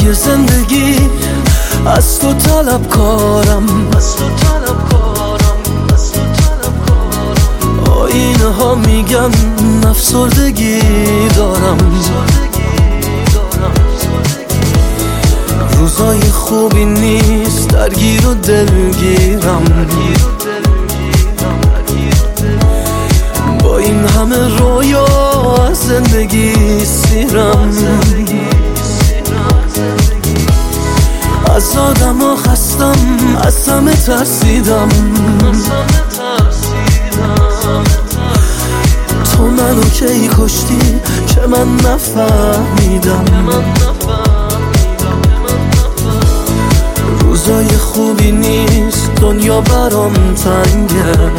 توی زندگی از تو طلبکارم، آینه ها میگن افسردگی دارم، روزای خوبی نیست درگیر و دلگیرم، با این همه رویا از زندگی سیرم، از آدم ها خستم، از همه ترسیدم، تو منو کی کشتی که من نفهمیدم، روزای خوبی نیست دنیا برام تنگه،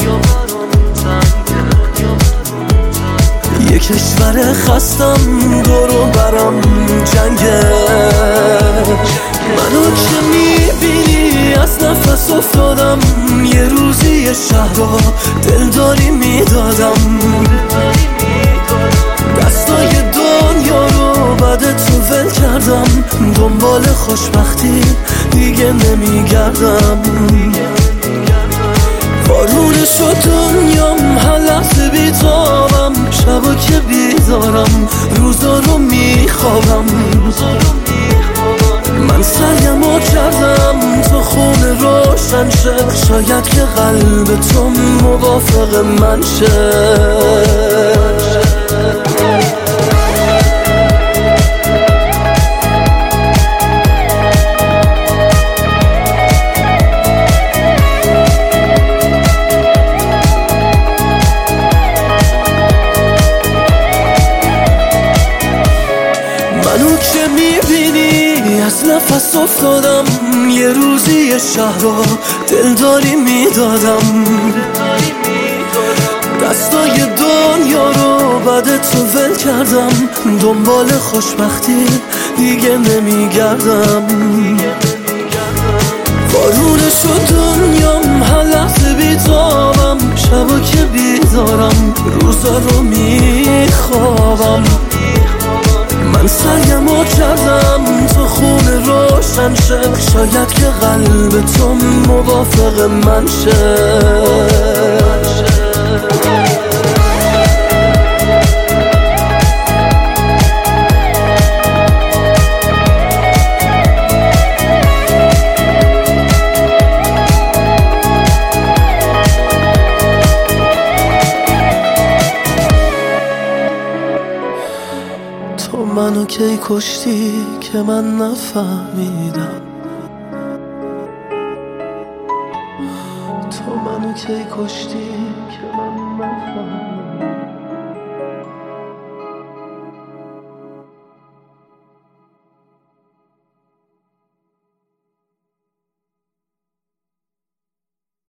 یه کشور خستم دورو برام جنگه، منو که میبینی از نفس افتادم، یه روزی یه شهرها دلداری میدادم، دستای دنیا رو بعد تو ول کردم، دنبال خوشبختی دیگه نمیگردم، وارونه شد دنیام هر لحظه بیتابم، شبا که بیدارم روزا رو میخوابم، من سعیمو کردم تو خونه روشن شه، شاید که قلب تو موافق من شه. منو که میبینی از نفس افتادم، یه روزی یه شهرها دلداری میدادم، دستای دنیا رو بعد تو ول کردم، دنبال خوشبختی دیگه نمیگردم، وارونه شد دنیام هر لحظه بیتابم، شبا که بیدارم روزا رو میخوابم، من سعیمو کردم تو خونه روشن شه، شاید که قلب تو موافق من شه. تو منو کی کشتی که من نفهمیدم، تو منو کی کشتی